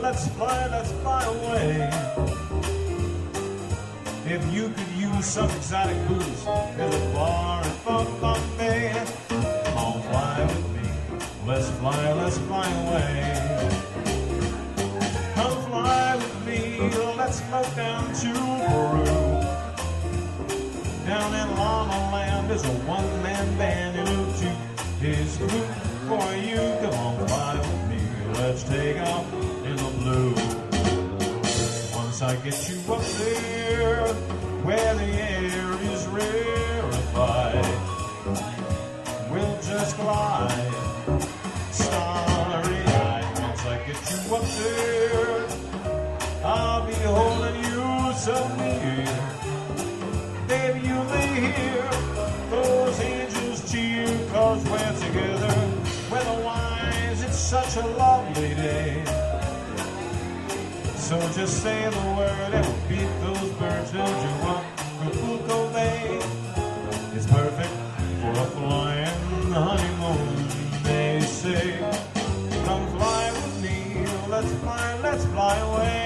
let's fly away. If you could use some exotic booze, there's a bar in Bombay. Come on, fly with me. Let's fly away. Come fly with me. Let's float down to Peru. Down in Llama Land, there's a one-man band who took his group for you. Come on, fly with me. Let's take off in the blue. Once I get you up there, where the air is rarefied, we'll just glide, starry-eyed. Once I get you up there, I'll be holding you so near. Baby, you may hear those angels cheer, 'cause we're together. Weatherwise, it's such a lovely day. So just say the word and we'll beat those birds. Don't you want Acapulco Bay? It's perfect for a flying honeymoon, they say. Come fly with me, let's fly away.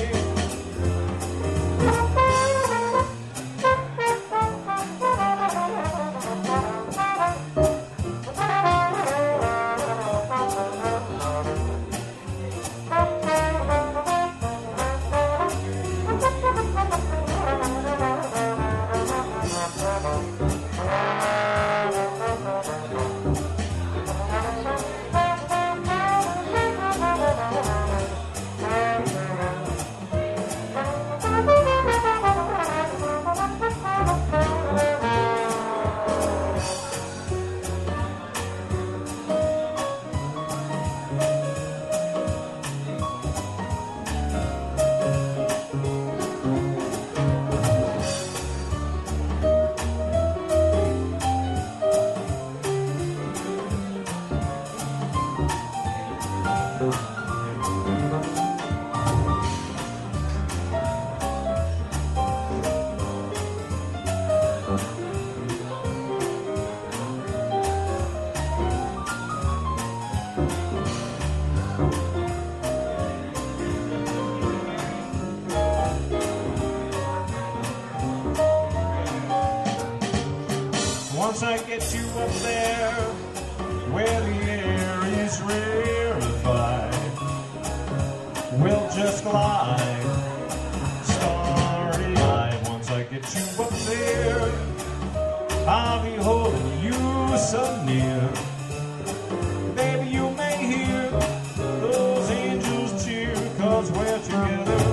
Once I get you up there, where the air is rarefied, we'll just glide, starry-eyed. Once I get you up there, I'll be holding you so near. Baby, you may hear those angels cheer, 'cause we're together.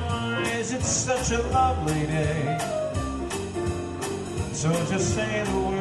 Weatherwise, it's such a lovely day. So just say the word